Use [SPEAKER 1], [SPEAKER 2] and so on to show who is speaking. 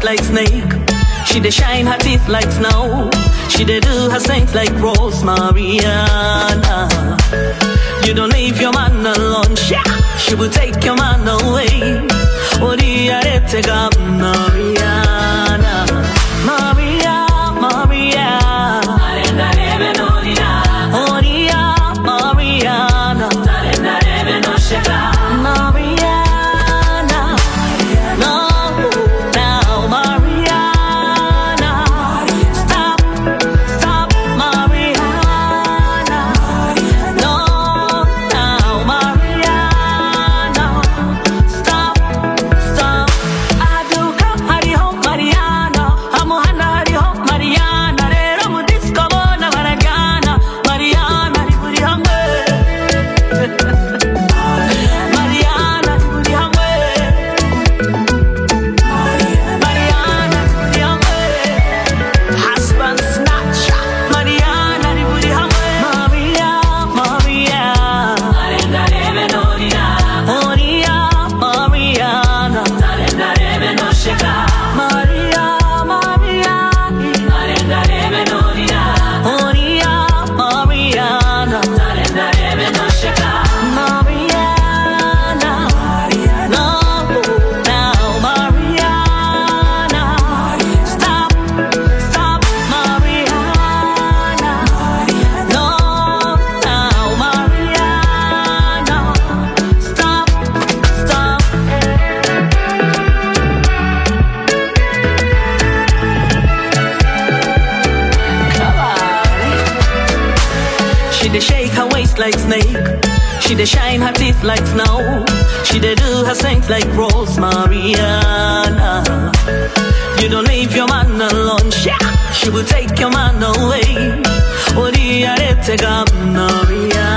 [SPEAKER 1] like snake. She dey shine her teeth like snow. She dey do her things like Rose Mariana. You don't leave your man alone. She will take your man away. Oriaretega Mariana. Maria, Maria. Oria, Mariana. Mariana. No, now Mariana. Stop, stop, Mariana. No, now Mariana. Stop, stop. Aduka, Hari Home, Mariana. Amuhana, Hari Home, Mariana. Rero mu disco bona Mariana. Mariana, Riburi Hamwe. Mariana, Riburi Hamwe. Mariana, Riburi Hamwe. Husband snatcher. Mariana, Riburi Hamwe. Maria, Maria. Oria, Mariana. Maria, Maria. Oria, Mariana. Mariana. No, now Mariana. Stop, stop, Mariana. No, now Mariana. Stop, stop. She dey shake her waist like snake. She dey shine her teeth like snow. She dey do her things like Rose Mariana. You don't leave your man alone. She will take your man away. Oriaretega Mariana.